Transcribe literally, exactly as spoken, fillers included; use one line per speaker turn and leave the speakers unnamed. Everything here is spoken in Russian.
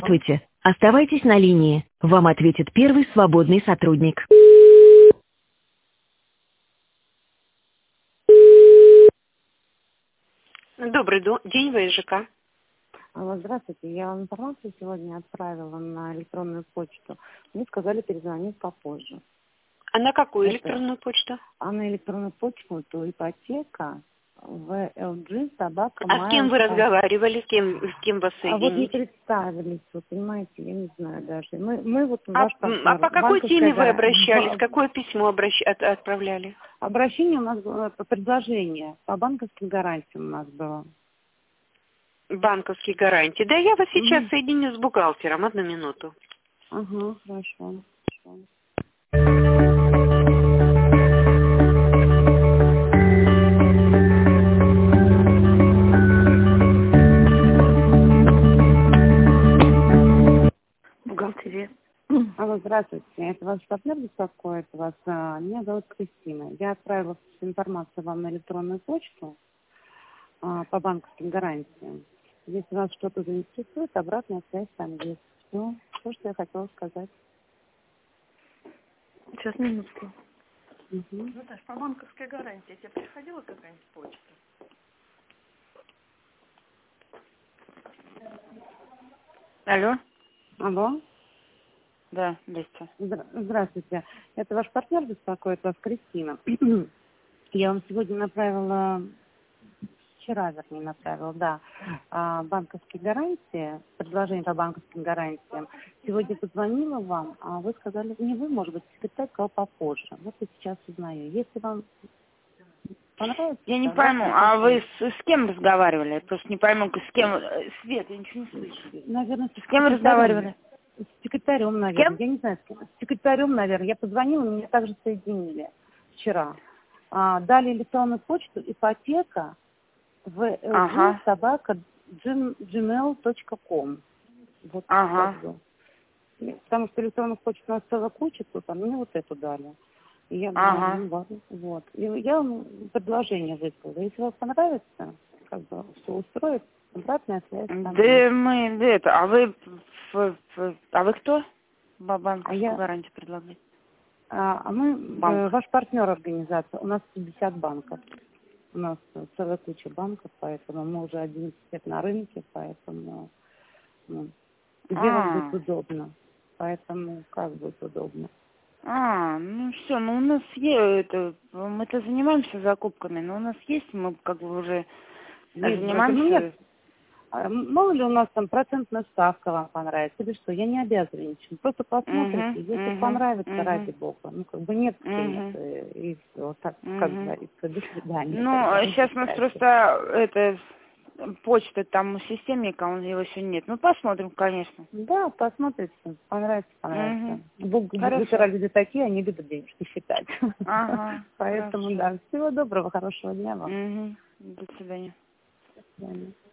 Здравствуйте. Оставайтесь на линии. Вам ответит первый свободный сотрудник. Добрый до- день, вэ эс жэ ка.
Алло, здравствуйте. Я вам информацию сегодня отправила на электронную почту. Мне сказали перезвонить попозже.
А на какую
Это,
электронную почту?
а на электронную почту то ипотека вэ эл джи собака
А с кем вы
mail точка ком.
разговаривали? С кем, с кем вас
А вот не
соединить?
представились, вы понимаете, я не знаю даже. Мы, мы вот
А,
ваш
м, а
партнер,
по какой
банковская
теме вы
гарантия.
обращались? Какое письмо обращ- от- отправляли?
Обращение у нас было по предложение, по банковским гарантиям у нас было.
Банковские гарантии. Да, я вас сейчас
Угу.
соединю с бухгалтером. Одну минуту.
Ага, хорошо. Хорошо.
Бухгалтерия.
Алло, здравствуйте. Это ваш партнер беспокоит вас? А, Меня зовут Кристина. Я отправила всю информацию вам на электронную почту а, по банковским гарантиям. Если вас что-то заинтересует, обратная связь там есть. Все, то, что я хотела сказать.
Сейчас, минутку.
Угу.
Наташ, по банковской гарантии тебе приходила какая-нибудь почта? Алло?
Алло,
Да, Лестя.
Здра- здравствуйте. Это ваш партнер беспокоит вас, Кристина. Я вам сегодня направила, вчера, вернее, направила, да, а, банковские гарантии, предложение по банковским гарантиям. Сегодня позвонила вам, а вы сказали, не вы, может быть, секретарь, сказал попозже. Вот я сейчас узнаю. Если вам понравится,
Я не
тогда
пойму,
все
а вы
попозже.
с, с кем разговаривали? Я просто не пойму, с кем... э, Свет, я ничего не слышу.
Наверное,
С кем вы разговаривали?
с секретарем,
С
наверное.
кем?
Я не знаю, с кем. С секретарем, наверное. Я позвонила, меня также соединили вчера. А, дали электронную почту ипотека вэ эл джи
Ага,
собака джимейл точка ком. Вот как
ага,
бы. И потому что электронных почт у нас целая куча, тут, а мне вот эту дали. И я говорю,
ага.
ну ладно, вот. И я вам предложение выслала. Если вам понравится, как бы все устроит, обратная связь там есть.
Да мы, да это, а вы, ф- ф- а вы кто? Ба-
А
Банковскую
я,
гарантию предлагаете?
а, а мы, э,
Банк.
ваш партнер организация, у нас пятьдесят банков. У нас э, целая куча банков, поэтому мы уже одиннадцать лет на рынке, поэтому ну, где вам будет
А,
удобно. Поэтому как будет удобно.
а, ну все, ну у нас есть, это, мы-то занимаемся закупками, но у нас есть, мы как бы уже
Есть брокер. Ну нет,
занимаемся.
а, мало ли у нас там процентная ставка вам понравится или что, я не обязана ничем. Просто посмотрите,
Угу,
если
угу,
понравится,
угу,
ради бога. Ну как бы нет, то нет,
угу.
э, и все, так, как
Угу.
говорится, до свидания
Ну,
тогда, до
сейчас у нас
свидания.
просто это почта там у системника, он его еще нет. Ну, посмотрим, конечно.
Да, посмотрите, понравится, понравится.
Угу.
Бог- Бухгалтера
Хорошо.
люди такие, они любят денежки считать.
Ага,
Поэтому,
хорошо.
да, всего доброго, хорошего дня вам.
Угу. До свидания.
До свидания.